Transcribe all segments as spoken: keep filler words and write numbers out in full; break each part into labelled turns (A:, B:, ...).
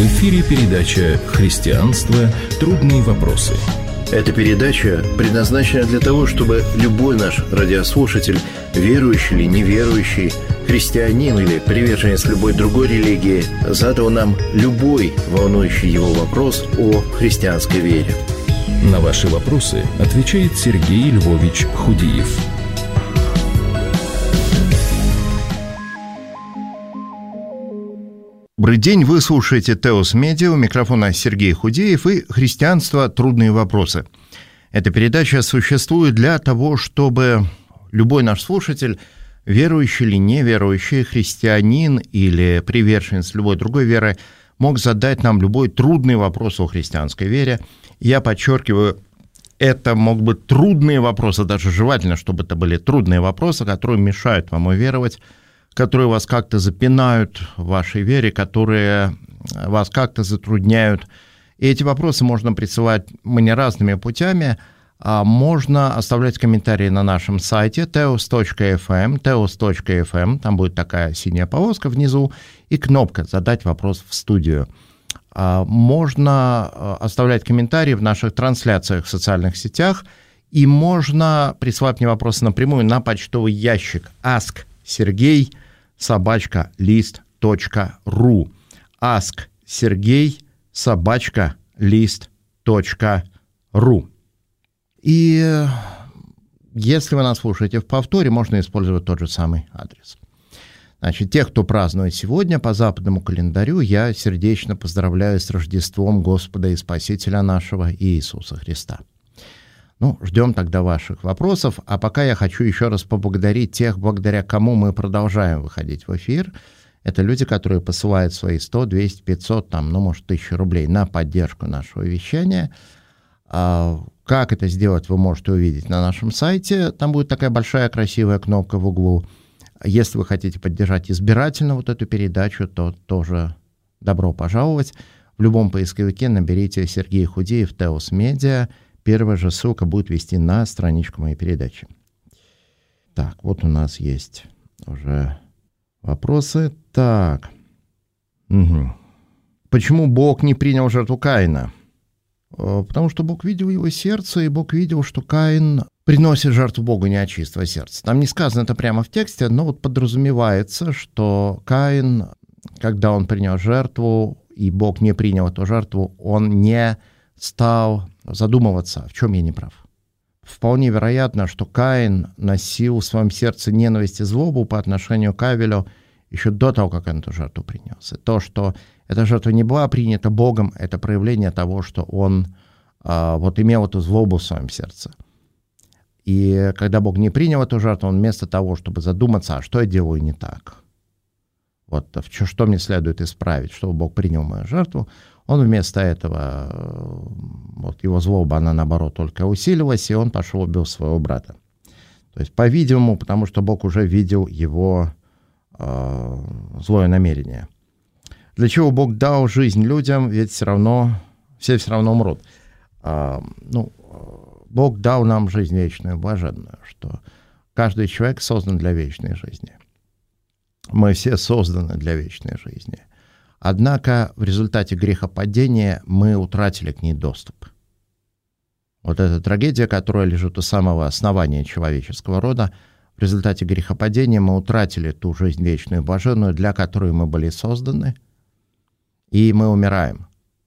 A: В эфире передача «Христианство. Трудные вопросы».
B: Эта передача предназначена для того, чтобы любой наш радиослушатель, верующий или неверующий, христианин или приверженец любой другой религии, задал нам любой волнующий его вопрос о христианской вере.
A: На ваши вопросы отвечает Сергей Львович Худиев.
C: Добрый день, вы слушаете Теос Медиа, у микрофона Сергей Худеев и «Христианство. Трудные вопросы». Эта передача существует для того, чтобы любой наш слушатель, верующий или неверующий, христианин или приверженец любой другой веры, мог задать нам любой трудный вопрос о христианской вере. Я подчеркиваю, это могут быть трудные вопросы, даже желательно, чтобы это были трудные вопросы, которые мешают вам уверовать, которые вас как-то запинают в вашей вере, которые вас как-то затрудняют. И эти вопросы можно присылать мне разными путями. Можно оставлять комментарии на нашем сайте теос точка эф эм, теос точка эф эм, там будет такая синяя полоска внизу, и кнопка «Задать вопрос в студию». Можно оставлять комментарии в наших трансляциях в социальных сетях, и можно присылать мне вопросы напрямую на почтовый ящик ask Сергей собачка лист точка ру. ask Сергей собачка лист точка ру. И если вы нас слушаете в повторе, можно использовать тот же самый адрес. Значит, тех, кто празднует сегодня по западному календарю, я сердечно поздравляю с Рождеством Господа и Спасителя нашего Иисуса Христа. Ну, ждем тогда ваших вопросов, а пока я хочу еще раз поблагодарить тех, благодаря кому мы продолжаем выходить в эфир. Это люди, которые посылают свои сто, двести, пятьсот, там, ну, может, тысячу рублей на поддержку нашего вещания. Как это сделать, вы можете увидеть на нашем сайте. Там будет такая большая красивая кнопка в углу. Если вы хотите поддержать избирательно вот эту передачу, то тоже добро пожаловать. В любом поисковике наберите Сергей Худеев, Теос Медиа. Первая же ссылка будет вести на страничку моей передачи. Так, вот у нас есть уже вопросы. Так. Угу. Почему Бог не принял жертву Каина? Потому что Бог видел его сердце, и Бог видел, что Каин приносит жертву Богу не от чистого сердца. Там не сказано это прямо в тексте, но вот подразумевается, что Каин, когда он принес жертву, и Бог не принял эту жертву, он не стал задумываться, в чем я не прав. Вполне вероятно, что Каин носил в своем сердце ненависть и злобу по отношению к Авелю еще до того, как он эту жертву принес. И то, что эта жертва не была принята Богом, это проявление того, что он а, вот имел эту злобу в своем сердце. И когда Бог не принял эту жертву, он вместо того, чтобы задуматься, а что я делаю не так, вот что мне следует исправить, чтобы Бог принял мою жертву, он вместо этого, вот его злоба, она наоборот только усилилась, и он пошел убил своего брата. То есть, по-видимому, потому что Бог уже видел его э, злое намерение. Для чего Бог дал жизнь людям, ведь все равно, все все равно умрут. Э, ну, Бог дал нам жизнь вечную, блаженную, что каждый человек создан для вечной жизни. Мы все созданы для вечной жизни. Однако в результате грехопадения мы утратили к ней доступ. Вот эта трагедия, которая лежит у самого основания человеческого рода, в результате грехопадения мы утратили ту жизнь вечную и блаженную, для которой мы были созданы, и мы умираем.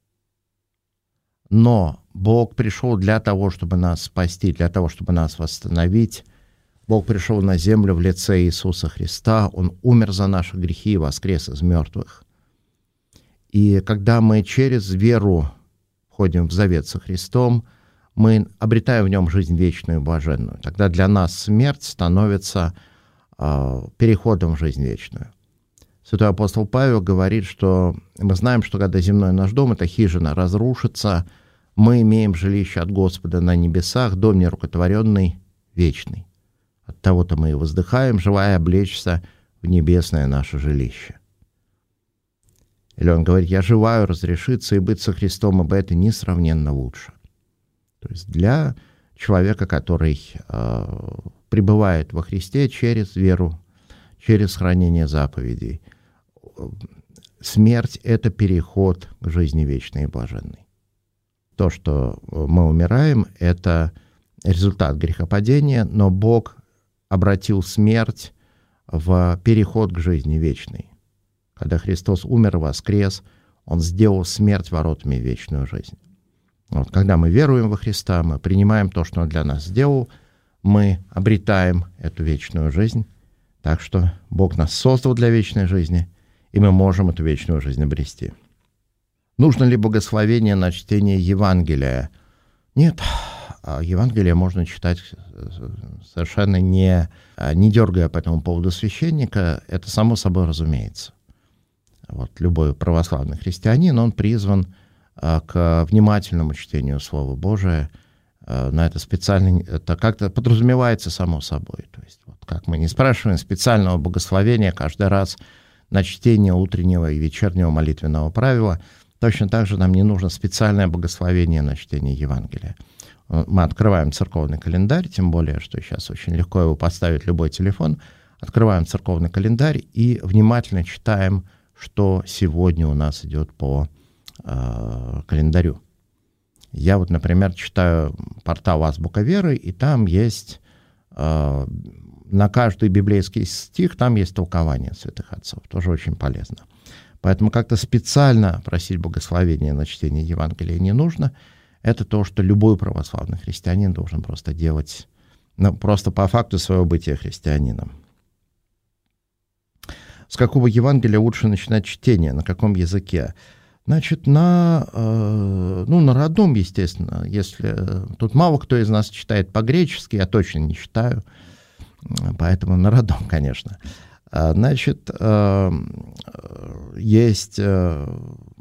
C: Но Бог пришел для того, чтобы нас спасти, для того, чтобы нас восстановить. Бог пришел на землю в лице Иисуса Христа, Он умер за наши грехи и воскрес из мертвых. И когда мы через веру входим в завет со Христом, мы обретаем в нем жизнь вечную и блаженную. Тогда для нас смерть становится э, переходом в жизнь вечную. Святой апостол Павел говорит, что мы знаем, что когда земной наш дом, эта хижина, разрушится, мы имеем жилище от Господа на небесах, дом нерукотворенный, вечный. От того-то мы и воздыхаем, желая облечься в небесное наше жилище. Или он говорит, я желаю разрешиться и быть со Христом, ибо это несравненно лучше. То есть для человека, который э, пребывает во Христе через веру, через хранение заповедей, смерть — это переход к жизни вечной и блаженной. То, что мы умираем, это результат грехопадения, но Бог обратил смерть в переход к жизни вечной. Когда Христос умер и воскрес, Он сделал смерть воротами в вечную жизнь. Вот, когда мы веруем во Христа, мы принимаем то, что Он для нас сделал, мы обретаем эту вечную жизнь. Так что Бог нас создал для вечной жизни, и мы можем эту вечную жизнь обрести. Нужно ли благословение на чтение Евангелия? Нет, Евангелие можно читать совершенно не, не дергая по этому поводу священника. Это само собой разумеется. Вот, любой православный христианин, он призван к внимательному чтению Слова Божия. На это специально, это как-то подразумевается само собой. То есть, вот, как мы не спрашиваем специального благословения каждый раз на чтение утреннего и вечернего молитвенного правила, точно так же нам не нужно специальное благословение на чтение Евангелия. Мы открываем церковный календарь, тем более, что сейчас очень легко его поставить в любой телефон. Открываем церковный календарь и внимательно читаем, что сегодня у нас идет по э, календарю. Я вот, например, читаю портал «Азбука веры», и там есть э, на каждый библейский стих там есть толкование святых отцов. Тоже очень полезно. Поэтому как-то специально просить благословения на чтение Евангелия не нужно. Это то, что любой православный христианин должен просто делать, ну, просто по факту своего бытия христианином. С какого Евангелия лучше начинать чтение? На каком языке? Значит, на, э, ну, на родном, естественно. Если тут мало кто из нас читает по-гречески, я точно не читаю, поэтому на родном, конечно. Значит, э, есть э,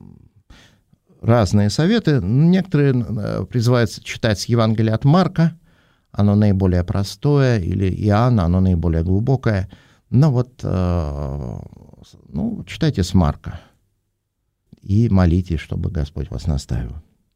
C: разные советы. Некоторые призываются читать с Евангелия от Марка, оно наиболее простое, или Иоанна, оно наиболее глубокое. Но вот, э, ну, читайте с Марка и молитесь, чтобы Господь вас наставил.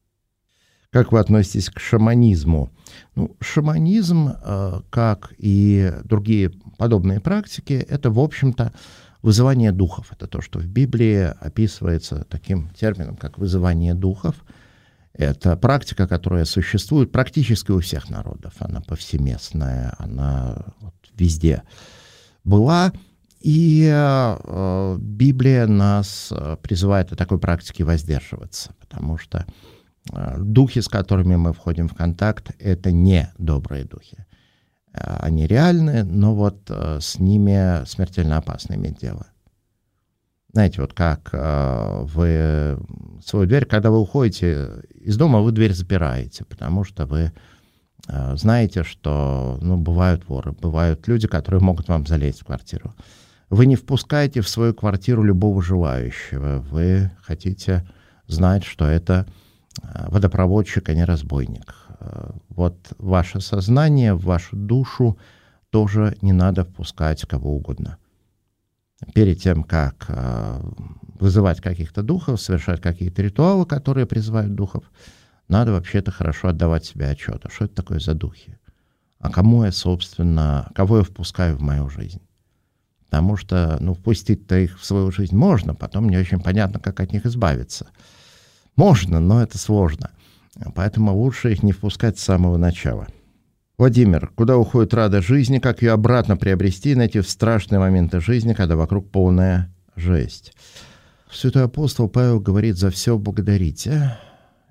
C: Как вы относитесь к шаманизму? Ну, шаманизм, э, как и другие подобные практики, это, в общем-то, вызывание духов. Это то, что в Библии описывается таким термином, как вызывание духов. Это практика, которая существует практически у всех народов. Она повсеместная, она вот везде была. И э, Библия нас призывает от такой практики воздерживаться, потому что э, духи, с которыми мы входим в контакт, это не добрые духи. Они реальны, но вот э, с ними смертельно опасно иметь дело. Знаете, вот как э, вы свою дверь, когда вы уходите из дома, вы дверь запираете, потому что вы э, знаете, что ну, бывают воры, бывают люди, которые могут вам залезть в квартиру. Вы не впускаете в свою квартиру любого желающего. Вы хотите знать, что это водопроводчик, а не разбойник. Вот ваше сознание, в вашу душу тоже не надо впускать кого угодно. Перед тем, как вызывать каких-то духов, совершать какие-то ритуалы, которые призывают духов, надо вообще-то хорошо отдавать себе отчет. А что это такое за духи? А кому я, собственно, кого я впускаю в мою жизнь? Потому что, ну, впустить-то их в свою жизнь можно, потом не очень понятно, как от них избавиться. Можно, но это сложно. Поэтому лучше их не впускать с самого начала. Владимир, куда уходит радость жизни, как ее обратно приобрести и найти в страшные моменты жизни, когда вокруг полная жесть? Святой апостол Павел говорит: за все благодарите.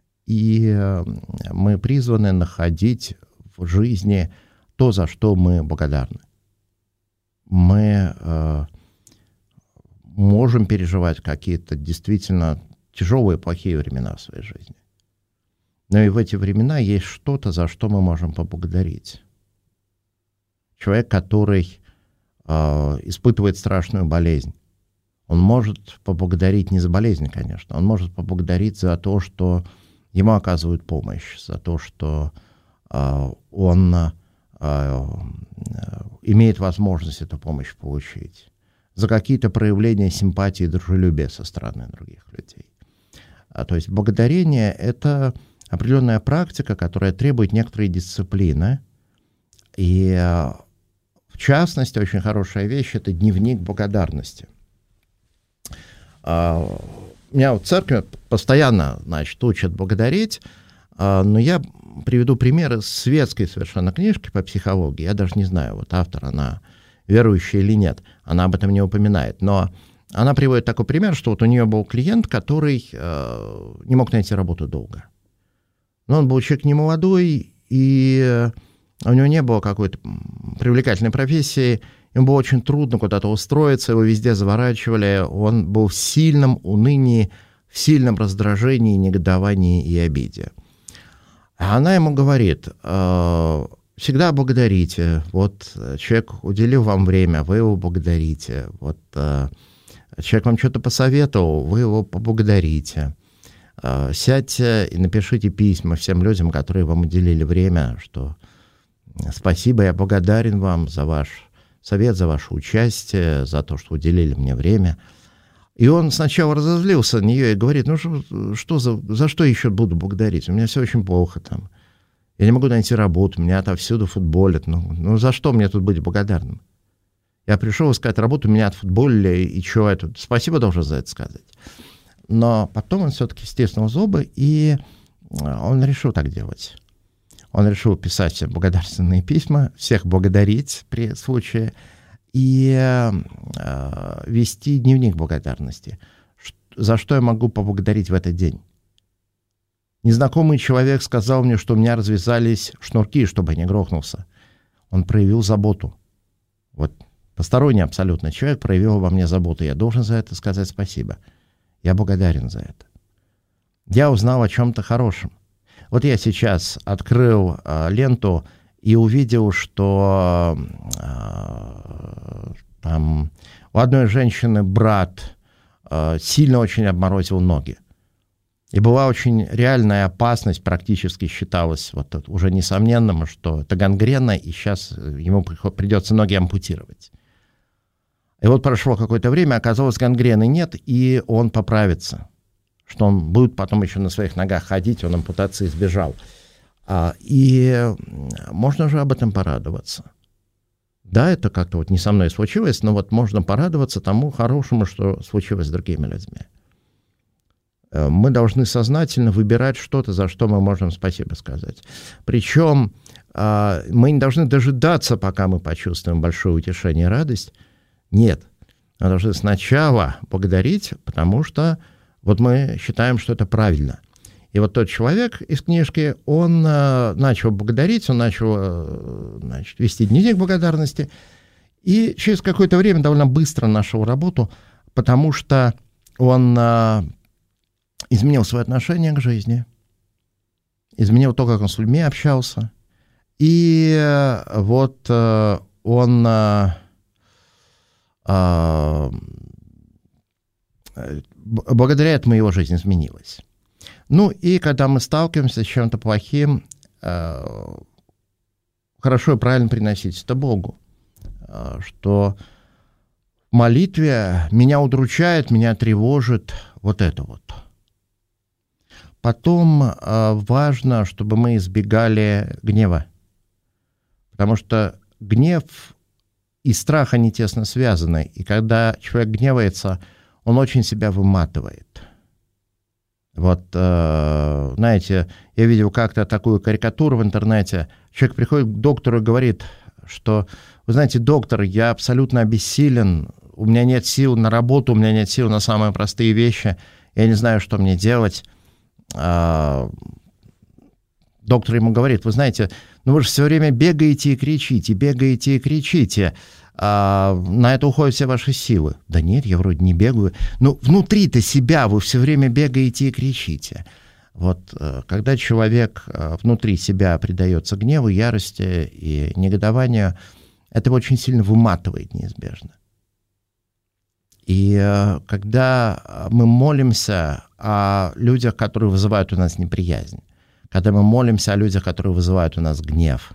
C: И мы призваны находить в жизни то, за что мы благодарны. Мы э, можем переживать какие-то действительно тяжелые, плохие времена в своей жизни. Но и в эти времена есть что-то, за что мы можем поблагодарить. Человек, который э, испытывает страшную болезнь, он может поблагодарить не за болезнь, конечно, он может поблагодарить за то, что ему оказывают помощь, за то, что э, он э, имеет возможность эту помощь получить, за какие-то проявления симпатии и дружелюбия со стороны других людей. А, то есть благодарение — это определенная практика, которая требует некоторой дисциплины. И в частности, очень хорошая вещь — это дневник благодарности. Меня в церкви постоянно, значит, учат благодарить, но я приведу пример из светской совершенно книжки по психологии. Я даже не знаю, вот автор, она верующая или нет, она об этом не упоминает, но она приводит такой пример, что вот у нее был клиент, который э, не мог найти работу долго. Но он был человек не молодой, и у него не было какой-то привлекательной профессии, ему было очень трудно куда-то устроиться, его везде заворачивали, он был в сильном унынии, в сильном раздражении, негодовании и обиде. А она ему говорит: э, всегда благодарите, вот человек уделил вам время, вы его благодарите, вот э, человек вам что-то посоветовал, вы его поблагодарите. Сядьте и напишите письма всем людям, которые вам уделили время, что спасибо, я благодарен вам за ваш совет, за ваше участие, за то, что уделили мне время. И он сначала разозлился на нее и говорит: ну что, что за, за что еще буду благодарить? У меня все очень плохо там. Я не могу найти работу, меня отовсюду футболят. Ну, ну за что мне тут быть благодарным? Я пришел искать работу, меня отфутболили, и что это? Спасибо должен за это сказать. Но потом он все-таки стиснул зубы, и он решил так делать. Он решил писать всем благодарственные письма, всех благодарить при случае, и э, вести дневник благодарности. За что я могу поблагодарить в этот день? Незнакомый человек сказал мне, что у меня развязались шнурки, чтобы я не грохнулся. Он проявил заботу. Вот посторонний абсолютно человек проявил во мне заботу. Я должен за это сказать спасибо. Я благодарен за это. Я узнал о чем-то хорошем. Вот я сейчас открыл э, ленту и увидел, что э, там у одной женщины брат э, сильно очень обморозил ноги. И была очень реальная опасность, практически считалось вот, уже несомненным, что это гангрена, и сейчас ему придется ноги ампутировать. И вот прошло какое-то время, оказалось, гангрены нет, и он поправится. Что он будет потом еще на своих ногах ходить, он ампутации избежал. И можно же об этом порадоваться. Да, это как-то вот не со мной случилось, но вот можно порадоваться тому хорошему, что случилось с другими людьми. Мы должны сознательно выбирать что-то, за что мы можем спасибо сказать. Причем мы не должны дожидаться, пока мы почувствуем большое утешение и радость. Нет, мы должны сначала благодарить, потому что вот мы считаем, что это правильно. И вот тот человек из книжки, он э, начал благодарить, он начал э, значит, вести дневник благодарности, и через какое-то время довольно быстро нашел работу, потому что он э, изменил свое отношение к жизни, изменил то, как он с людьми общался, и э, вот э, он... Э, благодаря этому его жизнь изменилась. Ну и когда мы сталкиваемся с чем-то плохим, хорошо и правильно приносить это Богу, что в молитве меня удручает, меня тревожит вот это вот. Потом важно, чтобы мы избегали гнева, потому что гнев и страх, они тесно связаны. И когда человек гневается, он очень себя выматывает. Вот, э, знаете, я видел как-то такую карикатуру в интернете. Человек приходит к доктору и говорит, что, вы знаете, доктор, я абсолютно обессилен, у меня нет сил на работу, у меня нет сил на самые простые вещи, я не знаю, что мне делать. А, доктор ему говорит, вы знаете, ну вы же все время бегаете и кричите, бегаете и кричите, а на это уходят все ваши силы. Да нет, я вроде не бегаю. Но внутри-то себя вы все время бегаете и кричите. Вот когда человек внутри себя предается гневу, ярости и негодованию, это очень сильно выматывает неизбежно. И когда мы молимся о людях, которые вызывают у нас неприязнь, когда мы молимся о людях, которые вызывают у нас гнев,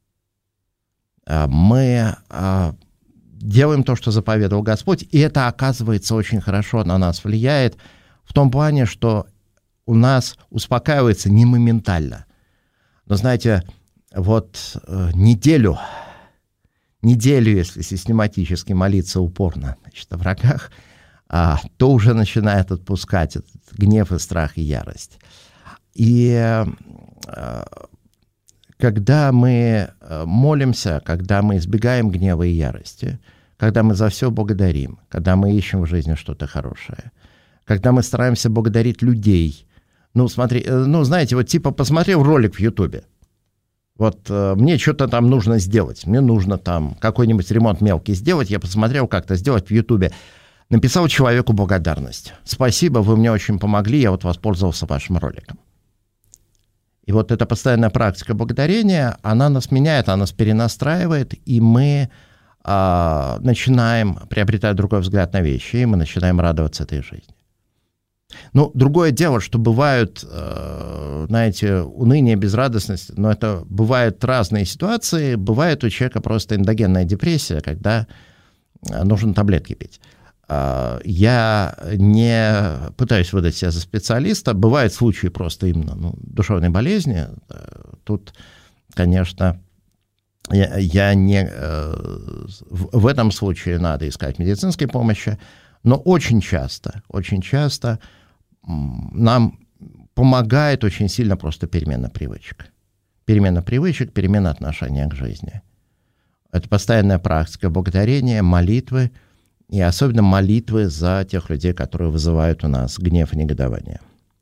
C: мы делаем то, что заповедовал Господь, и это, оказывается, очень хорошо на нас влияет в том плане, что у нас успокаивается не моментально. Но, знаете, вот неделю, неделю, если систематически молиться упорно, значит, о врагах, а, то уже начинает отпускать этот гнев и страх и ярость. И а, когда мы молимся, когда мы избегаем гнева и ярости, когда мы за все благодарим, когда мы ищем в жизни что-то хорошее, когда мы стараемся благодарить людей. Ну, смотри, ну, знаете, вот типа посмотрел ролик в Ютубе. Вот э, мне что-то там нужно сделать. Мне нужно там какой-нибудь ремонт мелкий сделать. Я посмотрел, как это сделать в Ютубе. Написал человеку благодарность. Спасибо, вы мне очень помогли, я вот воспользовался вашим роликом. И вот эта постоянная практика благодарения, она нас меняет, она нас перенастраивает, и мы э, начинаем приобретать другой взгляд на вещи, и мы начинаем радоваться этой жизни. Ну, другое дело, что бывают, э, знаете, уныние, безрадостность, но это бывают разные ситуации. Бывает у человека просто эндогенная депрессия, когда нужно таблетки пить. Э, я не пытаюсь выдать себя за специалиста. Бывают случаи просто именно ну, душевной болезни. Тут, конечно, я, я не... Э, в, в этом случае надо искать медицинской помощи. Но очень часто, очень часто нам помогает очень сильно просто перемена привычек. Перемена привычек, перемена отношения к жизни. Это постоянная практика благодарения, молитвы, и особенно молитвы за тех людей, которые вызывают у нас гнев и негодование.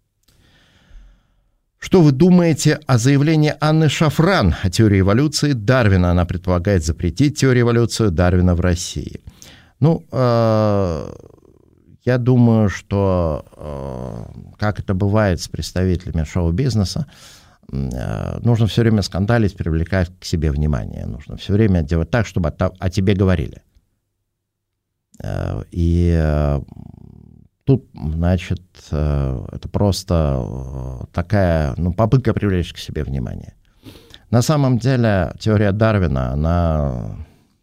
C: Что вы думаете о заявлении Анны Шафран о теории эволюции Дарвина? Она предполагает запретить теорию эволюции Дарвина в России. Ну, э, я думаю, что, э, как это бывает с представителями шоу-бизнеса, э, нужно все время скандалить, привлекать к себе внимание. Нужно все время делать так, чтобы о, о тебе говорили. Э, и э, тут, значит, э, это просто такая ну, попытка привлечь к себе внимание. На самом деле теория Дарвина, она...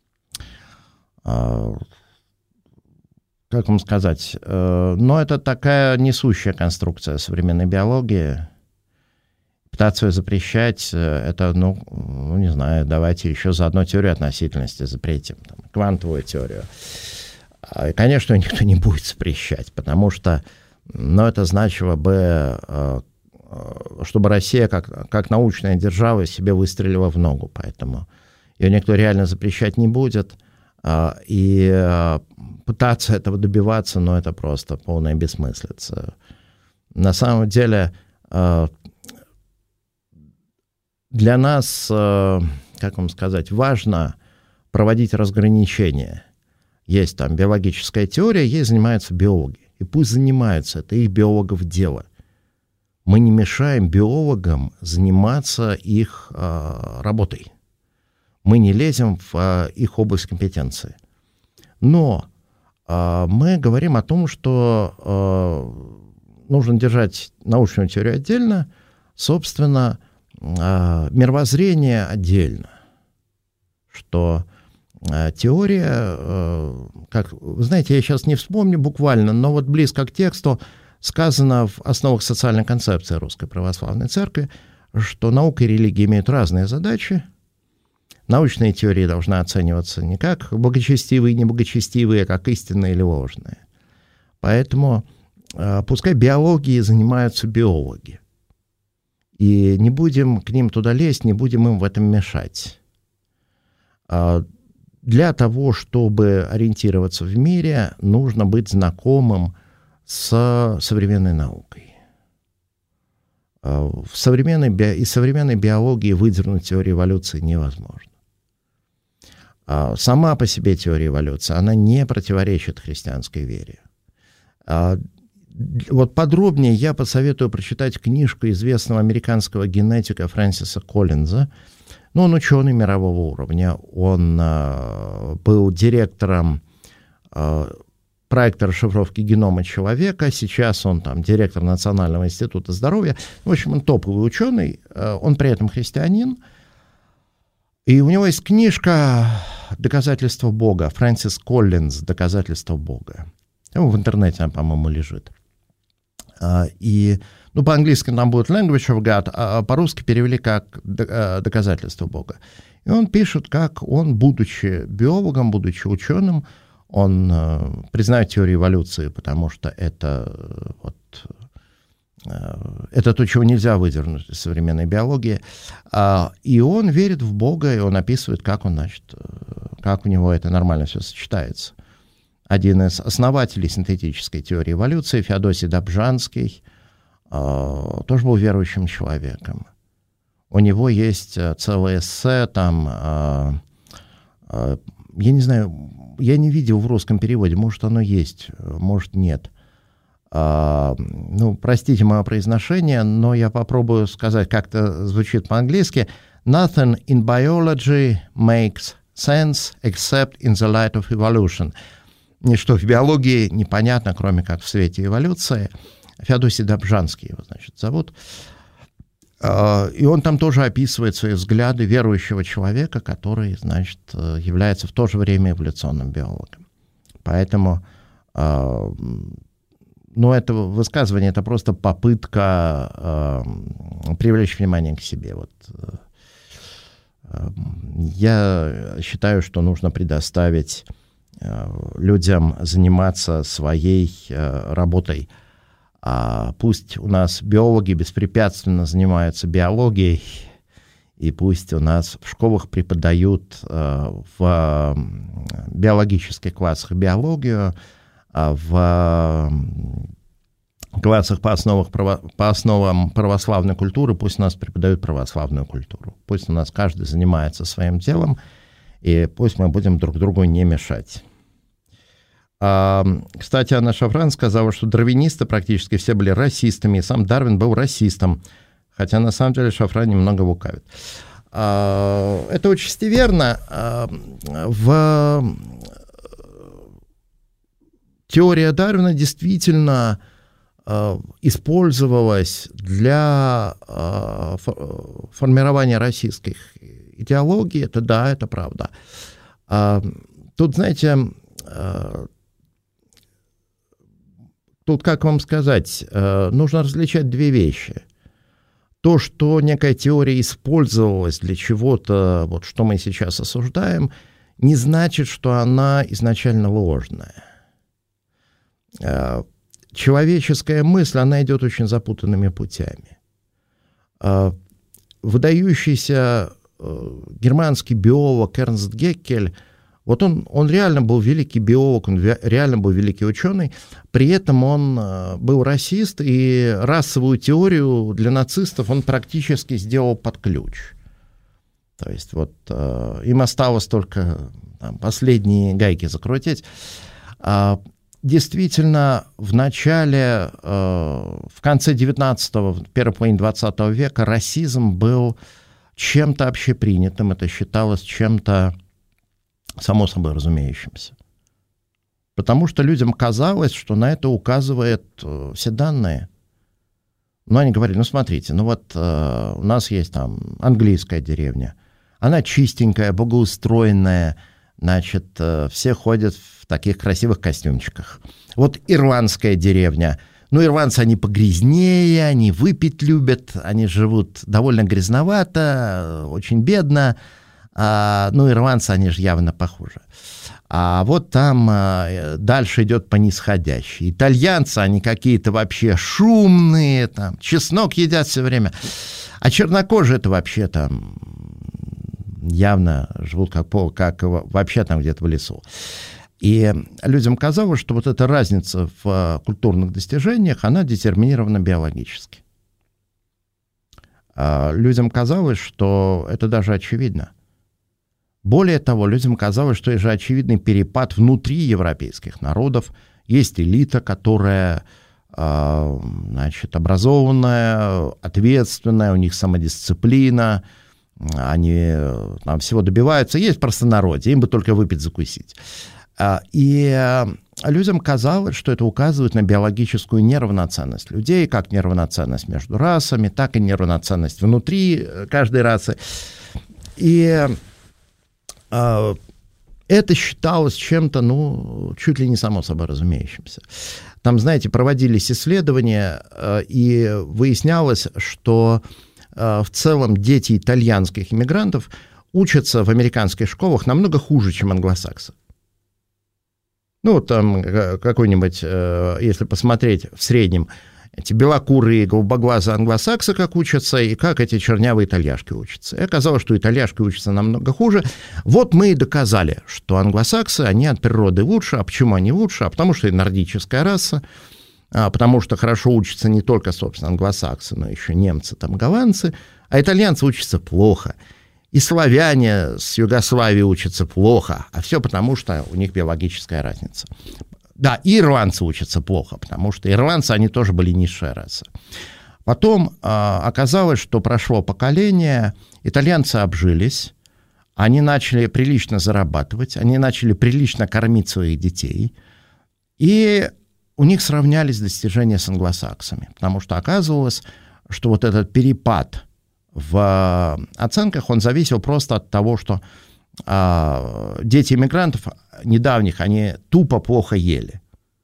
C: Э, как вам сказать, э, но это такая несущая конструкция современной биологии. Пытаться ее запрещать, это, ну, ну, не знаю, давайте еще заодно теорию относительности запретим, там, квантовую теорию. И, конечно, никто не будет запрещать, потому что, ну, это значило бы, э, чтобы Россия как, как научная держава себе выстрелила в ногу, поэтому ее никто реально запрещать не будет. И пытаться этого добиваться, но это просто полная бессмыслица. На самом деле для нас, как вам сказать, важно проводить разграничения. Есть там биологическая теория, ей занимаются биологи. И пусть занимаются, это их биологов дело. Мы не мешаем биологам заниматься их работой. Мы не лезем в а, их область компетенции. Но а, мы говорим о том, что а, нужно держать научную теорию отдельно, собственно, а, мировоззрение отдельно. Что а, теория, а, как, вы знаете, я сейчас не вспомню буквально, но вот близко к тексту сказано в основах социальной концепции Русской Православной Церкви, что наука и религия имеют разные задачи. Научные теории должны оцениваться не как благочестивые и неблагочестивые, а как истинные или ложные. Поэтому пускай биологией занимаются биологи. И не будем к ним туда лезть, не будем им в этом мешать. Для того, чтобы ориентироваться в мире, нужно быть знакомым с современной наукой. В современной, из современной биологии выдернуть теорию эволюции невозможно. Сама по себе теория эволюции, она не противоречит христианской вере. Вот подробнее я посоветую прочитать книжку известного американского генетика Фрэнсиса Коллинза. Ну, он ученый мирового уровня. Он был директором проекта расшифровки генома человека. Сейчас он там директор Национального института здоровья. В общем, он топовый ученый. Он при этом христианин. И у него есть книжка «Доказательство Бога». Фрэнсис Коллинз «Доказательство Бога». Ну, в интернете она, по-моему, лежит. И, ну, по-английски там будет «Language of God», а по-русски перевели как «Доказательство Бога». И он пишет, как он, будучи биологом, будучи ученым, Он признает теорию эволюции, потому что это, вот, это то, чего нельзя выдернуть из современной биологии. И он верит в Бога, и он описывает, как он, значит, как у него это нормально все сочетается. Один из основателей синтетической теории эволюции, Феодосий Добжанский, тоже был верующим человеком. У него есть целое эссе, там, я не знаю, я не видел в русском переводе, может, оно есть, может, нет. Ну, простите мое произношение, но я попробую сказать, как это звучит по-английски. Nothing in biology makes sense except in the light of evolution. Ничто в биологии непонятно, кроме как в свете эволюции. Феодосий Добжанский его, значит, зовут. И он там тоже описывает свои взгляды верующего человека, который, значит, является в то же время эволюционным биологом. Поэтому, ну, это высказывание, это просто попытка привлечь внимание к себе. Вот. Я считаю, что нужно предоставить людям заниматься своей работой. А пусть у нас биологи беспрепятственно занимаются биологией, и пусть у нас в школах преподают в биологических классах биологию, а в классах по, основах, по основам православной культуры пусть у нас преподают православную культуру. Пусть у нас каждый занимается своим делом, и пусть мы будем друг другу не мешать. Кстати, Анна Шафран сказала, что дарвинисты практически все были расистами, и сам Дарвин был расистом, хотя на самом деле Шафран немного лукавит. Это отчасти верно. В... Теория Дарвина действительно использовалась для формирования российской идеологии. Это да, это правда. Тут, знаете... Тут, как вам сказать, нужно различать две вещи. То, что некая теория использовалась для чего-то, вот, что мы сейчас осуждаем, не значит, что она изначально ложная. Человеческая мысль, она идет очень запутанными путями. Выдающийся германский биолог Эрнст Геккель, вот он, он реально был великий биолог, он реально был великий ученый, при этом он был расист, и расовую теорию для нацистов он практически сделал под ключ. То есть вот им осталось только там, последние гайки закрутить. Действительно, в начале, в конце девятнадцатого, в первой половине двадцатого века расизм был чем-то общепринятым, это считалось чем-то само собой разумеющимся. Потому что людям казалось, что на это указывают все данные. Но они говорили, ну смотрите, ну вот э, у нас есть там английская деревня, она чистенькая, благоустроенная, значит, э, все ходят в таких красивых костюмчиках. Вот ирландская деревня, ну ирландцы, они погрязнее, они выпить любят, они живут довольно грязновато, очень бедно. А, ну, ирландцы, они же явно похуже. А вот там а, дальше идет по нисходящей. Итальянцы, они какие-то вообще шумные, там, чеснок едят все время. А чернокожие это вообще там явно живут как, как вообще там где-то в лесу. И людям казалось, что вот эта разница в культурных достижениях, она детерминирована биологически. А людям казалось, что это даже очевидно. Более того, людям казалось, что это же очевидный перепад внутри европейских народов. Есть элита, которая, значит, образованная, ответственная, у них самодисциплина, они там всего добиваются. Есть простонародье, им бы только выпить, закусить. И людям казалось, что это указывает на биологическую неравноценность людей, как неравноценность между расами, так и неравноценность внутри каждой расы. И это считалось чем-то, ну, чуть ли не само собой разумеющимся. Там, знаете, проводились исследования, и выяснялось, что в целом дети итальянских иммигрантов учатся в американских школах намного хуже, чем англосаксы. Ну, там какой-нибудь, если посмотреть в среднем, эти белокурые, голубоглазые англосаксы как учатся, и как эти чернявые итальяшки учатся. И оказалось, что итальяшки учатся намного хуже. Вот мы и доказали, что англосаксы, они от природы лучше. А почему они лучше? А потому что и нордическая раса, а потому что хорошо учатся не только, собственно, англосаксы, но еще немцы, там, голландцы, а итальянцы учатся плохо. И славяне с Югославии учатся плохо, а все потому, что у них биологическая разница. Да, и ирландцы учатся плохо, потому что ирландцы, они тоже были низшая раса. Потом э, оказалось, что прошло поколение, итальянцы обжились, они начали прилично зарабатывать, они начали прилично кормить своих детей, и у них сравнялись достижения с англосаксами, потому что оказывалось, что вот этот перепад в оценках, он зависел просто от того, что э, дети иммигрантов недавних, они тупо плохо ели.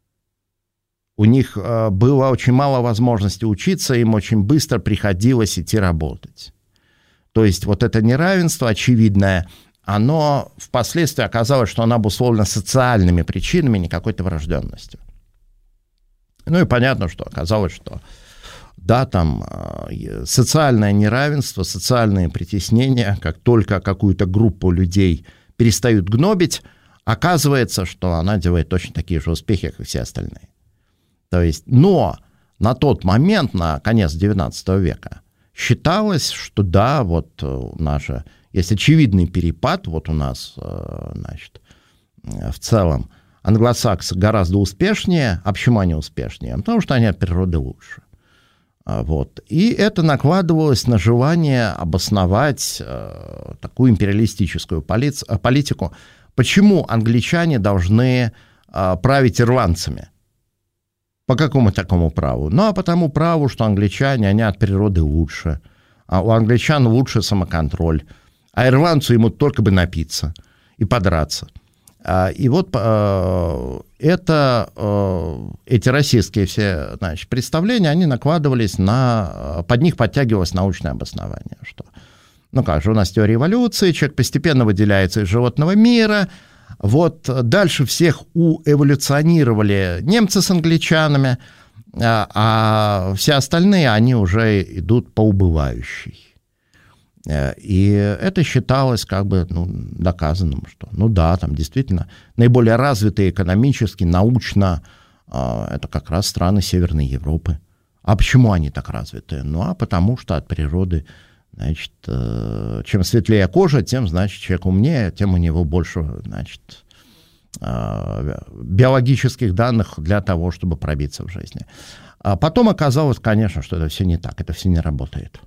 C: У них э, было очень мало возможностей учиться, им очень быстро приходилось идти работать. То есть вот это неравенство очевидное, оно впоследствии оказалось, что оно обусловлено социальными причинами, не какой-то врожденностью. Ну и понятно, что оказалось, что да, там социальное неравенство, социальные притеснения, как только какую-то группу людей перестают гнобить, оказывается, что она делает точно такие же успехи, как и все остальные. То есть, но на тот момент, на конец девятнадцатого века, считалось, что да, вот у нас же есть очевидный перепад, вот у нас, значит, в целом англосаксы гораздо успешнее. А почему они успешнее? Потому что они от природы лучше. Вот. И это накладывалось на желание обосновать э, такую империалистическую полит- политику. Почему англичане должны э, править ирландцами? По какому такому праву? Ну, а по тому праву, что англичане, они от природы лучше. А у англичан лучше самоконтроль. А ирландцу ему только бы напиться и подраться. И вот это, эти российские все, значит, представления, они накладывались на... Под них подтягивалось научное обоснование, что, ну как же, у нас теория эволюции, человек постепенно выделяется из животного мира, вот дальше всех уэволюционировали немцы с англичанами, а все остальные, они уже идут по убывающей. И это считалось как бы, ну, доказанным, что, ну да, там действительно наиболее развитые экономически, научно, это как раз страны Северной Европы. А почему они так развиты? Ну, а потому что от природы, значит, чем светлее кожа, тем, значит, человек умнее, тем у него больше, значит, биологических данных для того, чтобы пробиться в жизни. А потом оказалось, конечно, что это все не так, это все не работает.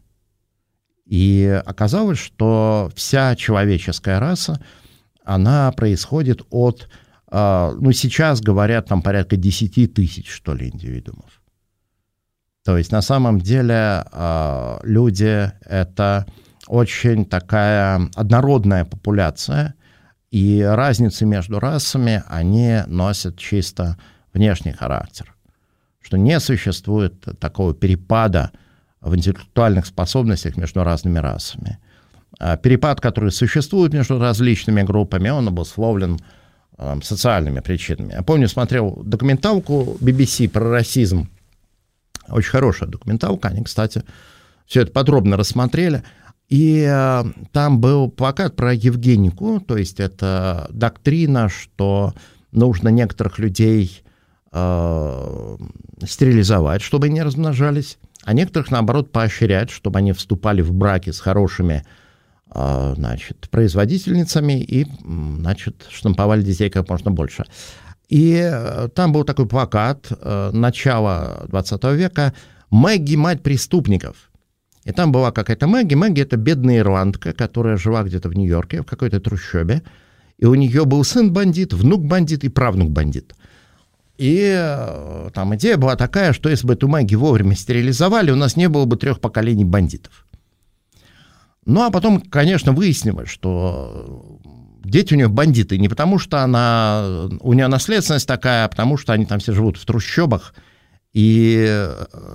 C: И оказалось, что вся человеческая раса, она происходит от, ну, сейчас говорят, там порядка десять тысяч, что ли, индивидуумов. То есть на самом деле люди — это очень такая однородная популяция, и разницы между расами, они носят чисто внешний характер, что не существует такого перепада в интеллектуальных способностях между разными расами. Перепад, который существует между различными группами, он обусловлен э, социальными причинами. Я помню, смотрел документалку би би си про расизм. Очень хорошая документалка. Они, кстати, все это подробно рассмотрели. И э, там был плакат про евгенику, то есть это доктрина, что нужно некоторых людей э, стерилизовать, чтобы они не размножались, а некоторых, наоборот, поощрять, чтобы они вступали в браки с хорошими, значит, производительницами и, значит, штамповали детей как можно больше. И там был такой плакат начала двадцатого века «Мэгги, мать преступников». И там была какая-то Мэгги. Мэгги — это бедная ирландка, которая жила где-то в Нью-Йорке, в какой-то трущобе. И у нее был сын-бандит, внук-бандит и правнук-бандит. И там идея была такая, что если бы эту Мэгги вовремя стерилизовали, у нас не было бы трех поколений бандитов. Ну, а потом, конечно, выяснилось, что дети у нее бандиты не потому, что она, у нее наследственность такая, а потому что они там все живут в трущобах, и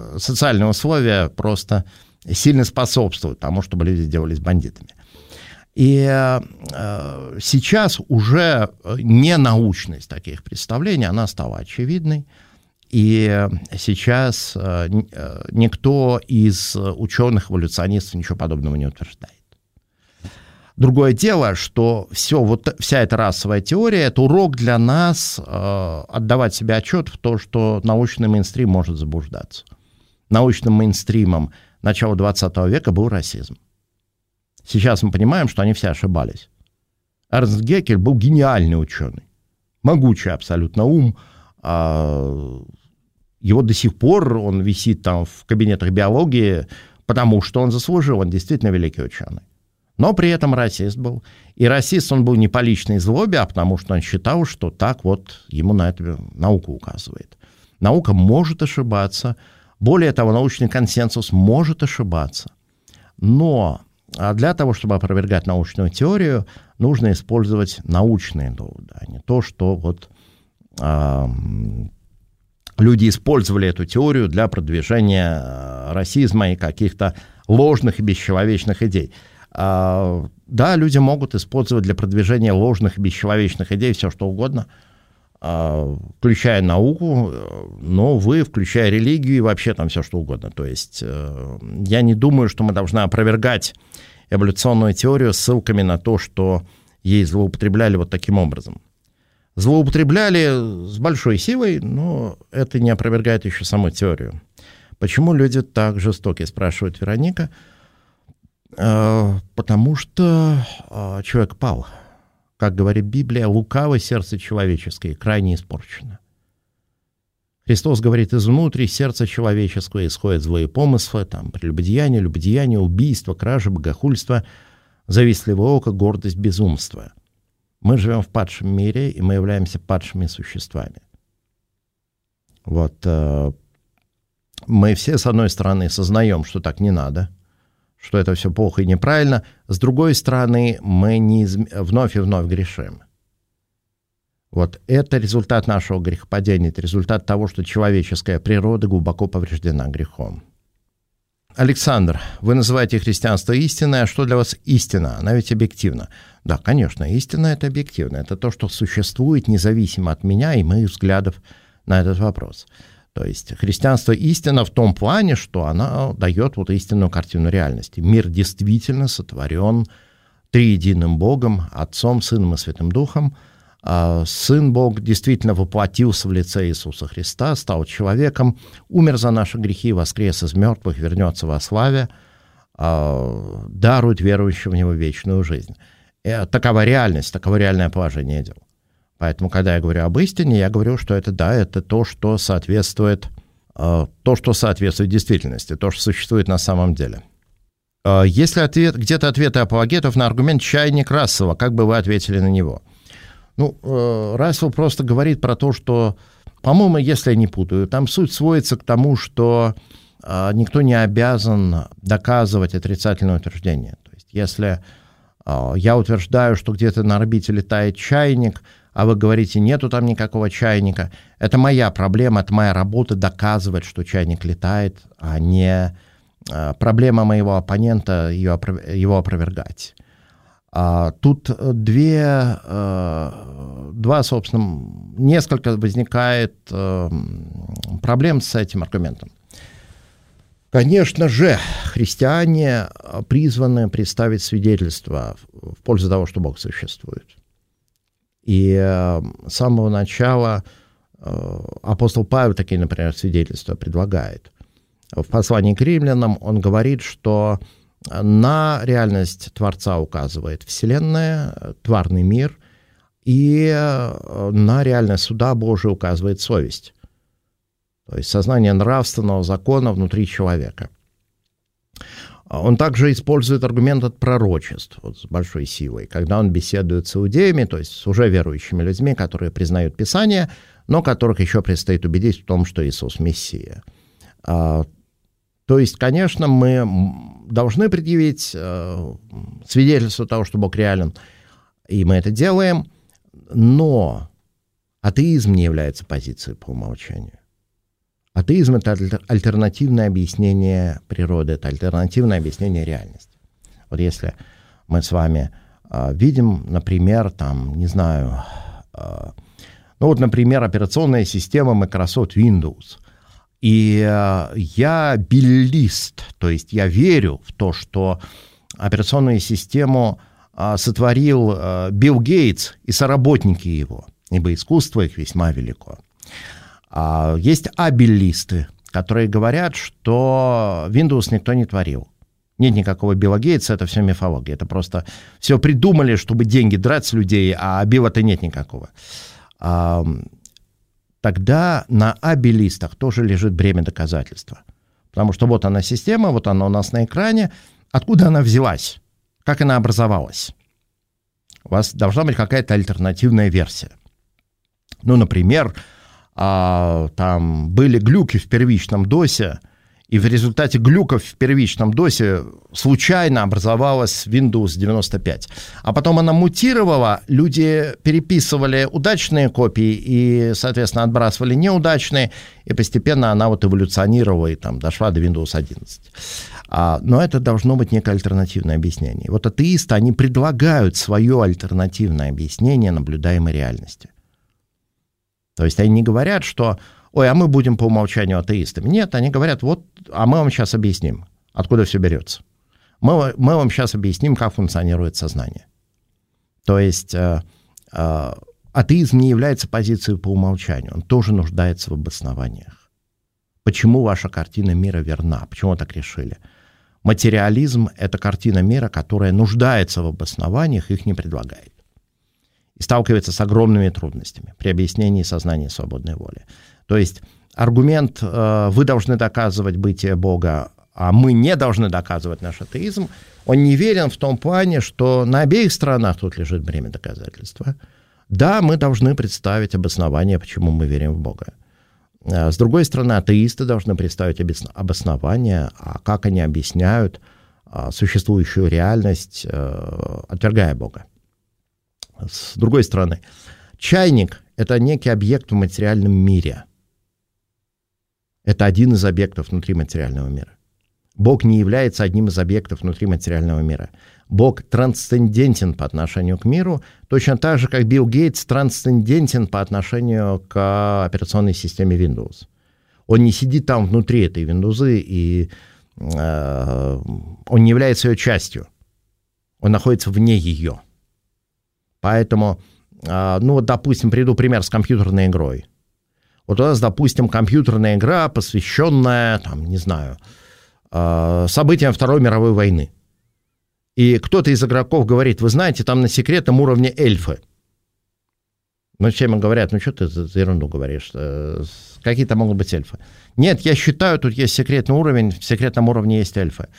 C: социальные условия просто сильно способствуют тому, чтобы люди делались бандитами. И э, сейчас уже ненаучность таких представлений, она стала очевидной. И сейчас э, никто из ученых-эволюционистов ничего подобного не утверждает. Другое дело, что все, вот вся эта расовая теория – это урок для нас э, отдавать себе отчет в том, что научный мейнстрим может заблуждаться. Научным мейнстримом начала двадцатого века был расизм. Сейчас мы понимаем, что они все ошибались. Эрнст Геккель был гениальный ученый, могучий абсолютно ум. Э, его до сих пор, он висит там в кабинетах биологии, потому что он заслужил, он действительно великий ученый. Но при этом расист был. И расист он был не по личной злобе, а потому что он считал, что так вот ему на это наука указывает. Наука может ошибаться. Более того, научный консенсус может ошибаться. Но для того, чтобы опровергать научную теорию, нужно использовать научные доводы, а не то, что вот э, люди использовали эту теорию для продвижения расизма и каких-то ложных и бесчеловечных идей. Да, люди могут использовать для продвижения ложных и бесчеловечных идей все, что угодно, включая науку, но вы, включая религию и вообще там все, что угодно. То есть я не думаю, что мы должны опровергать эволюционную теорию ссылками на то, что ей злоупотребляли вот таким образом. Злоупотребляли с большой силой, но это не опровергает еще саму теорию. Почему люди так жестоки, спрашивает Вероника. Потому что человек пал. Как говорит Библия, лукаво сердце человеческое, крайне испорчено. Христос говорит, изнутри сердца человеческого исходят злые помыслы, там, прелюбодеяние, любодеяние, убийство, кража, богохульство, завистливое око, гордость, безумство. Мы живем в падшем мире, и мы являемся падшими существами. Вот мы все, с одной стороны, сознаем, что так не надо, что это все плохо и неправильно. С другой стороны, мы неизм... вновь и вновь грешим. Вот это результат нашего грехопадения, это результат того, что человеческая природа глубоко повреждена грехом. Александр, вы называете христианство истиной, а что для вас истина? Она ведь объективна. Да, конечно, истина – это объективно. Это то, что существует независимо от меня и моих взглядов на этот вопрос. То есть христианство истина в том плане, что она дает вот истинную картину реальности. Мир действительно сотворен триединым Богом, Отцом, Сыном и Святым Духом. Сын Бог действительно воплотился в лице Иисуса Христа, стал человеком, умер за наши грехи, воскрес из мертвых, вернется во славе, дарует верующим в Него вечную жизнь. Такова реальность, таково реальное положение дел. Поэтому, когда я говорю об истине, я говорю, что это, да, это то, что соответствует, э, то, что соответствует действительности, то, что существует на самом деле. Э, если ответ, где-то ответы апологетов на аргумент «чайник Рассела», как бы вы ответили на него? Ну, э, Рассел просто говорит про то, что, по-моему, если я не путаю, там суть сводится к тому, что э, никто не обязан доказывать отрицательное утверждение. То есть, если э, я утверждаю, что где-то на орбите летает чайник, а вы говорите, нету там никакого чайника. Это моя проблема, это моя работа доказывать, что чайник летает, а не а, проблема моего оппонента ее, его опровергать. А, тут две, а, два, собственно, несколько возникает а, проблем с этим аргументом. Конечно же, христиане призваны представить свидетельство в пользу того, что Бог существует. И э, с самого начала э, апостол Павел такие, например, свидетельства предлагает. В послании к римлянам он говорит, что на реальность Творца указывает Вселенная, тварный мир, и э, на реальность суда Божия указывает совесть. То есть сознание нравственного закона внутри человека. Он также использует аргумент от пророчеств вот, с большой силой, когда он беседует с иудеями, то есть с уже верующими людьми, которые признают Писание, но которых еще предстоит убедить в том, что Иисус Мессия. А, то есть, конечно, мы должны предъявить а, свидетельство того, что Бог реален, и мы это делаем, но атеизм не является позицией по умолчанию. Атеизм – это альтернативное объяснение природы, это альтернативное объяснение реальности. Вот если мы с вами видим, например, там, не знаю, ну вот, например, операционная система Microsoft Windows. И я биллист, то есть я верю в то, что операционную систему сотворил Билл Гейтс и соработники его, ибо искусство их весьма велико. Есть абиллисты, которые говорят, что Windows никто не творил. Нет никакого Билла Гейтса, это все мифология. Это просто все придумали, чтобы деньги драть с людей, а Билла-то нет никакого. Тогда на абиллистах тоже лежит бремя доказательства. Потому что вот она система, вот она у нас на экране. Откуда она взялась? Как она образовалась? У вас должна быть какая-то альтернативная версия. Ну, например, там были глюки в первичном досе, и в результате глюков в первичном досе случайно образовалась Windows девяносто пять. А потом она мутировала, люди переписывали удачные копии и, соответственно, отбрасывали неудачные, и постепенно она вот эволюционировала и там дошла до Windows одиннадцать. А, но это должно быть некое альтернативное объяснение. Вот атеисты, они предлагают свое альтернативное объяснение наблюдаемой реальности. То есть они не говорят, что ой, а мы будем по умолчанию атеистами. Нет, они говорят, вот, а мы вам сейчас объясним, откуда все берется. Мы, мы вам сейчас объясним, как функционирует сознание. То есть э, э, атеизм не является позицией по умолчанию, он тоже нуждается в обоснованиях. Почему ваша картина мира верна? Почему вы так решили? Материализм – это картина мира, которая нуждается в обоснованиях, их не предлагает. И сталкивается с огромными трудностями при объяснении сознания свободной воли. То есть аргумент «вы должны доказывать бытие Бога, а мы не должны доказывать наш атеизм», он неверен в том плане, что на обеих сторонах тут лежит бремя доказательства. Да, мы должны представить обоснование, почему мы верим в Бога. С другой стороны, атеисты должны представить обоснование, а как они объясняют существующую реальность, отвергая Бога. С другой стороны, чайник – это некий объект в материальном мире. Это один из объектов внутри материального мира. Бог не является одним из объектов внутри материального мира. Бог трансцендентен по отношению к миру, точно так же, как Билл Гейтс трансцендентен по отношению к операционной системе Windows. Он не сидит там внутри этой Windows, и э, он не является ее частью. Он находится вне ее. Поэтому, э, ну вот, допустим, приведу пример с компьютерной игрой. Вот у нас, допустим, компьютерная игра, посвященная, там, не знаю, событиям Второй мировой войны. И кто-то из игроков говорит, вы знаете, там на секретном уровне эльфы. Ну, все ему говорят, ну, что ты за ерунду говоришь? Какие там могут быть эльфы? Нет, я считаю, тут есть секретный уровень, в секретном уровне есть эльфы.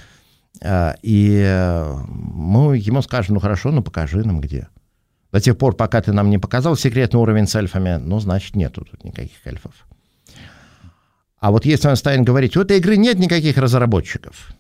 C: И мы ему скажем, ну, хорошо, ну, покажи нам где. До тех пор, пока ты нам не показал секретный уровень с эльфами, ну, значит, нету тут никаких эльфов. А вот если он станет говорить, у этой игры нет никаких разработчиков,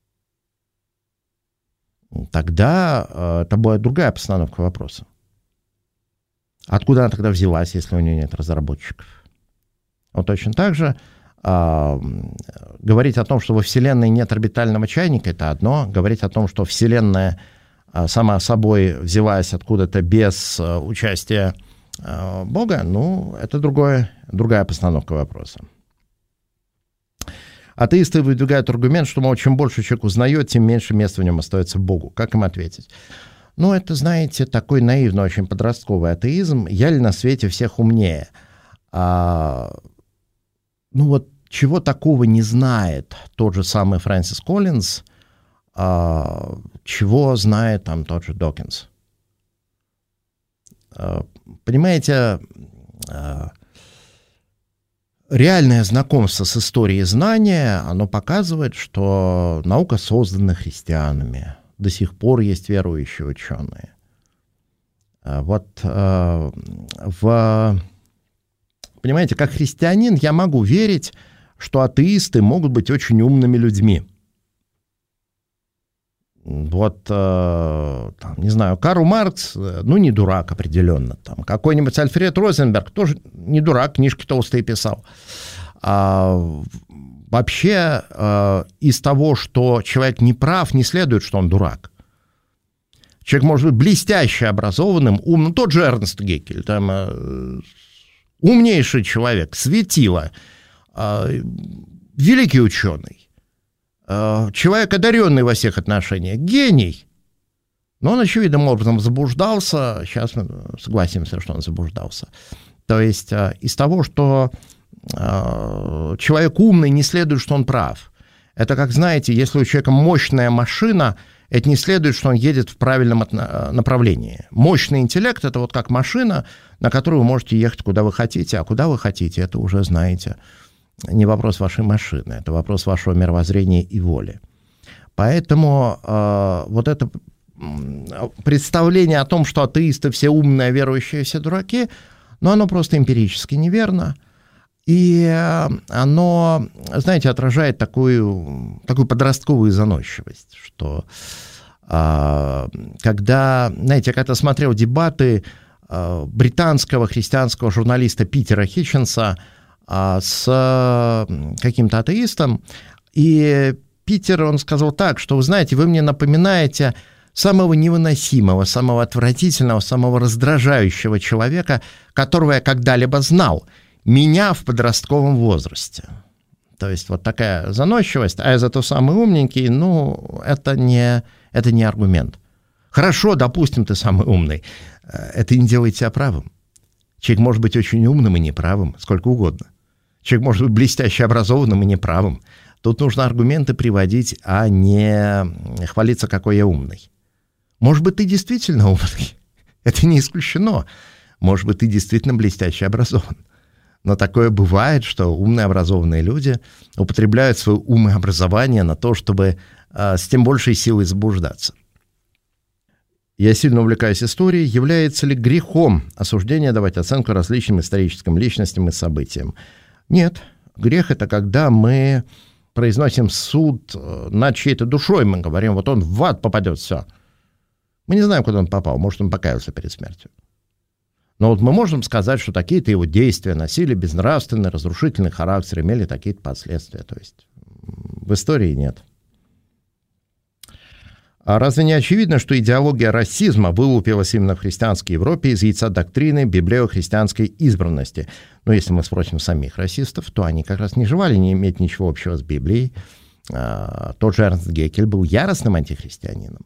C: тогда э, это будет другая постановка вопроса. Откуда она тогда взялась, если у нее нет разработчиков? Вот точно так же э, говорить о том, что во Вселенной нет орбитального чайника, это одно. Говорить о том, что Вселенная сама собой взялась откуда-то без э, участия э, Бога, ну, это другое, другая постановка вопроса. Атеисты выдвигают аргумент, что, мол, чем больше человек узнает, тем меньше места в нем остается Богу. Как им ответить? Ну, это, знаете, такой наивный, очень подростковый атеизм. Я ли на свете всех умнее? А, ну, вот чего такого не знает тот же самый Фрэнсис Коллинз, а, чего знает там тот же Докинс. А, понимаете, а, реальное знакомство с историей знания, оно показывает, что наука создана христианами. До сих пор есть верующие ученые. Вот в... Понимаете, как христианин я могу верить, что атеисты могут быть очень умными людьми. Вот, там, не знаю, Карл Маркс, ну, не дурак определенно. Там, какой-нибудь Альфред Розенберг тоже не дурак, книжки толстые писал. А, вообще, а, из того, что человек не прав, не следует, что он дурак. Человек может быть блестяще образованным, умным. Тот же Эрнст Геккель, там, э, умнейший человек, светило, э, великий ученый, э, человек, одаренный во всех отношениях, гений. Но он очевидным образом заблуждался. Сейчас мы согласимся, что он заблуждался. То есть э, из того, что э, человек умный, не следует, что он прав. Это как, знаете, если у человека мощная машина, это не следует, что он едет в правильном направлении. Мощный интеллект – это вот как машина, на которой вы можете ехать, куда вы хотите, а куда вы хотите, это уже, знаете, не вопрос вашей машины, это вопрос вашего мировоззрения и воли. Поэтому э, вот это представление о том, что атеисты все умные, верующие все дураки, но оно просто эмпирически неверно. И оно, знаете, отражает такую, такую подростковую заносчивость, что а, когда, знаете, я когда смотрел дебаты а, британского христианского журналиста Питера Хитченса а, с каким-то атеистом, и Питер, он сказал так, что, вы знаете, вы мне напоминаете самого невыносимого, самого отвратительного, самого раздражающего человека, которого я когда-либо знал. Меня в подростковом возрасте. То есть вот такая заносчивость, а я зато самый умненький, ну, это не, это не аргумент. Хорошо, допустим, ты самый умный. Это не делает тебя правым. Человек может быть очень умным и неправым, сколько угодно. Человек может быть блестяще образованным и неправым. Тут нужно аргументы приводить, а не хвалиться, какой я умный. Может быть, ты действительно умный. Это не исключено. Может быть, ты действительно блестяще образован. Но такое бывает, что умные, образованные люди употребляют свой ум и образование на то, чтобы э, с тем большей силой заблуждаться. Я сильно увлекаюсь историей. Является ли грехом осуждение давать оценку различным историческим личностям и событиям? Нет. Грех – это когда мы произносим суд над чьей-то душой. Мы говорим, вот он в ад попадет, все. Мы не знаем, куда он попал. Может, он покаялся перед смертью. Но вот мы можем сказать, что такие-то его действия носили безнравственный, разрушительный характер, имели такие-то последствия. То есть в истории нет. А разве не очевидно, что идеология расизма вылупилась именно в христианской Европе из яйца доктрины библео-христианской избранности? Но если мы спросим самих расистов, то они как раз не желали не иметь ничего общего с Библией. А, тот же Эрнст Геккель был яростным антихристианином.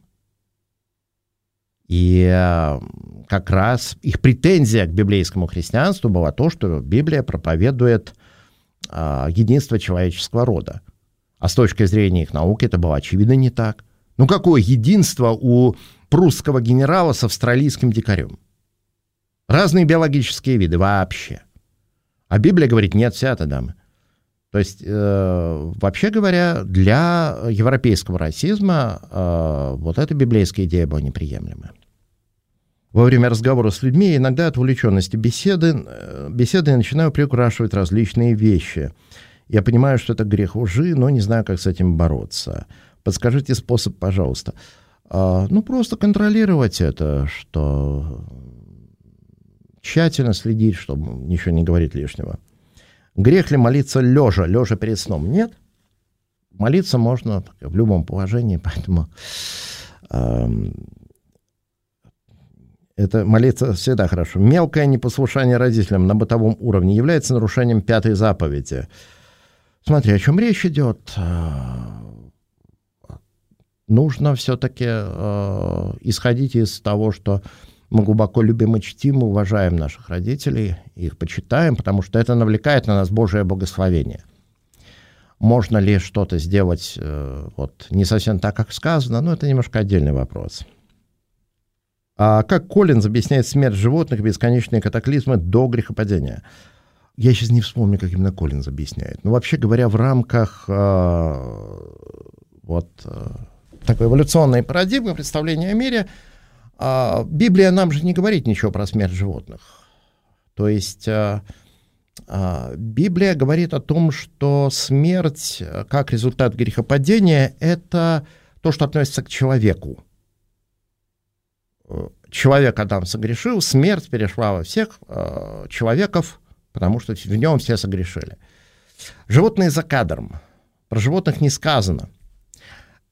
C: И как раз их претензия к библейскому христианству была то, что Библия проповедует а, единство человеческого рода. А с точки зрения их науки это было очевидно не так. Ну какое единство у прусского генерала с австралийским дикарем? Разные биологические виды вообще. А Библия говорит, нет, вся эта дама. То есть, э, вообще говоря, для европейского расизма э, вот эта библейская идея была неприемлема. Во время разговора с людьми иногда от увлеченности беседы, э, беседы я начинаю приукрашивать различные вещи. Я понимаю, что это грех лжи, но не знаю, как с этим бороться. Подскажите способ, пожалуйста. Э, ну, просто контролировать это, что тщательно следить, чтобы ничего не говорить лишнего. Грех ли молиться лежа, лежа перед сном? Нет. Молиться можно в любом положении, поэтому э, это молиться всегда хорошо. Мелкое непослушание родителям на бытовом уровне является нарушением пятой заповеди. Смотри, о чем речь идет. Нужно все-таки э, исходить из того, что мы глубоко любим и чтим, мы уважаем наших родителей, их почитаем, потому что это навлекает на нас Божие благословение. Можно ли что-то сделать э, вот, не совсем так, как сказано, но это немножко отдельный вопрос. А как Коллинз объясняет смерть животных, бесконечные катаклизмы до грехопадения? Я сейчас не вспомню, как именно Коллинз объясняет. Но вообще говоря, в рамках э, вот, э, такой эволюционной парадигмы представления о мире, А, Библия нам же не говорит ничего про смерть животных. То есть а, а, Библия говорит о том, что смерть как результат грехопадения – это то, что относится к человеку. Человек, Адам, согрешил, смерть перешла во всех а, человеков, потому что в нем все согрешили. Животные за кадром. Про животных не сказано.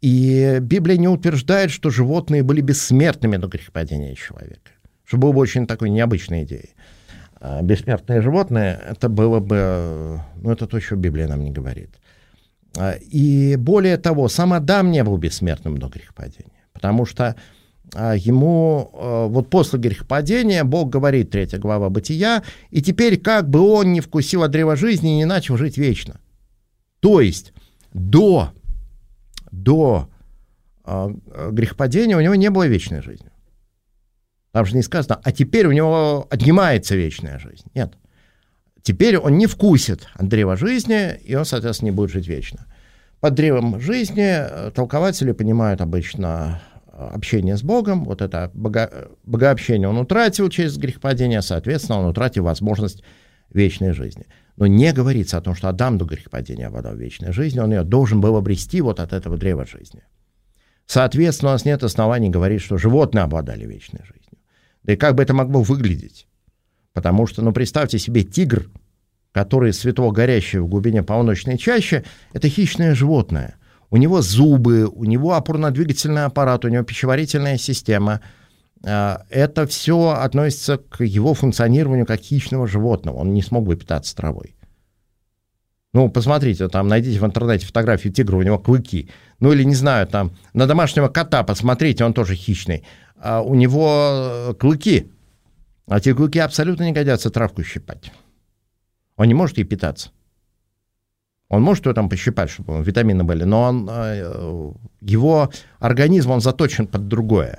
C: И Библия не утверждает, что животные были бессмертными до грехопадения человека. Что было бы очень такой необычной идеей. Бессмертные животные, это было бы... Ну, это то, что Библия нам не говорит. И более того, сам Адам не был бессмертным до грехопадения. Потому что ему вот после грехопадения Бог говорит, третья глава Бытия, и теперь как бы он не вкусил от древа жизни и не начал жить вечно. То есть до, до грехопадения у него не было вечной жизни. Там же не сказано, а теперь у него отнимается вечная жизнь. Нет. Теперь он не вкусит от древа жизни, и он, соответственно, не будет жить вечно. Под древом жизни толкователи понимают обычно общение с Богом, вот это бого, богообщение он утратил через грехопадение, соответственно, он утратил возможность вечной жизни. Но не говорится о том, что Адам до грехопадения обладал вечной жизнью, он ее должен был обрести вот от этого древа жизни. Соответственно, у нас нет оснований говорить, что животные обладали вечной жизнью. Да и как бы это могло выглядеть? Потому что, ну, представьте себе тигр, который светло горящий в глубине полночной чащи, это хищное животное. У него зубы, у него опорно-двигательный аппарат, у него пищеварительная система. Это все относится к его функционированию как хищного животного. Он не смог бы питаться травой. Ну, посмотрите, там, найдите в интернете фотографию тигра, у него клыки. Ну, или, не знаю, там, на домашнего кота посмотрите, он тоже хищный. А у него клыки. А те клыки абсолютно не годятся травку щипать. Он не может ей питаться. Он может ее там пощипать, чтобы витамины были, но он, его организм, он заточен под другое.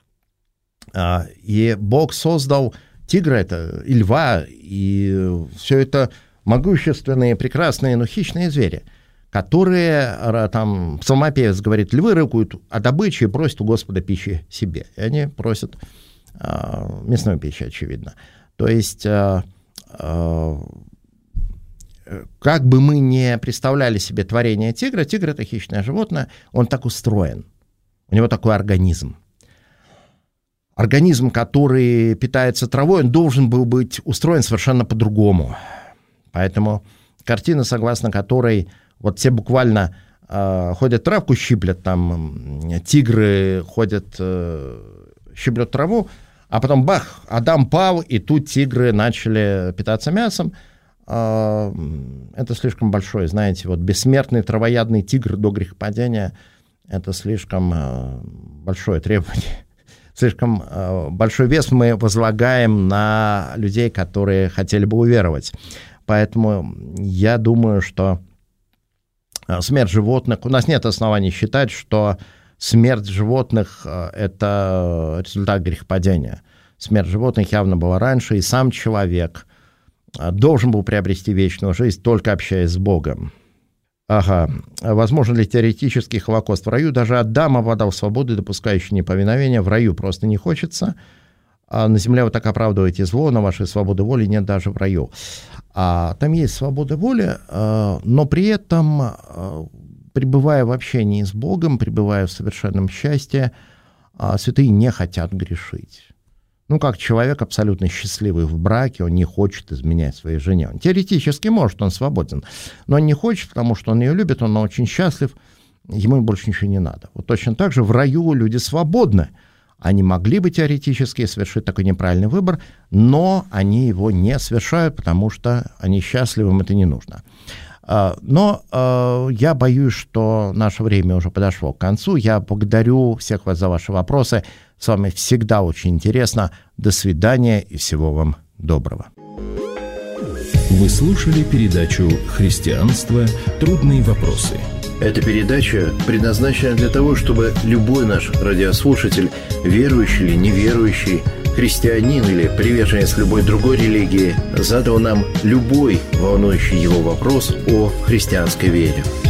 C: И Бог создал тигра это, и льва, и все это могущественные, прекрасные, но хищные звери, которые, там, псалмопевец говорит, львы рыкают о добыче и просят у Господа пищи себе. И они просят э, мясной пищи, очевидно. То есть, э, э, как бы мы ни представляли себе творение тигра, тигр — это хищное животное, он так устроен. У него такой организм. Организм, который питается травой, он должен был быть устроен совершенно по-другому. Поэтому картина, согласно которой вот все буквально э, ходят травку щиплят, там тигры ходят, э, щиплют траву, а потом бах, Адам пал, и тут тигры начали питаться мясом. Э, это слишком большое, знаете, вот бессмертный травоядный тигр до грехопадения — это слишком э, большое требование. Слишком э, большой вес мы возлагаем на людей, которые хотели бы уверовать. Поэтому я думаю, что смерть животных... У нас нет оснований считать, что смерть животных — это результат грехопадения. Смерть животных явно была раньше, и сам человек должен был приобрести вечную жизнь, только общаясь с Богом. Ага. Возможно ли теоретический Холокост в раю? Даже Адам обладал свободой, допускающей неповиновение. В раю просто не хочется. А на земле вы так оправдываете зло, но вашей свободы воли нет даже в раю. А там есть свобода воли, но при этом, пребывая в общении с Богом, пребывая в совершенном счастье, святые не хотят грешить. Ну, как человек абсолютно счастливый в браке, он не хочет изменять своей жене. Он теоретически может, он свободен, но он не хочет, потому что он ее любит, он очень счастлив, ему больше ничего не надо. Вот точно так же в раю люди свободны. Они могли бы теоретически совершить такой неправильный выбор, но они его не совершают, потому что они счастливы, им это не нужно. Но я боюсь, что наше время уже подошло к концу. Я благодарю всех вас за ваши вопросы. С вами всегда очень интересно. До свидания и всего вам доброго.
A: Вы слушали передачу «Христианство. Трудные вопросы».
B: Эта передача предназначена для того, чтобы любой наш радиослушатель, верующий или неверующий, христианин или приверженец любой другой религии, задал нам любой волнующий его вопрос о христианской вере.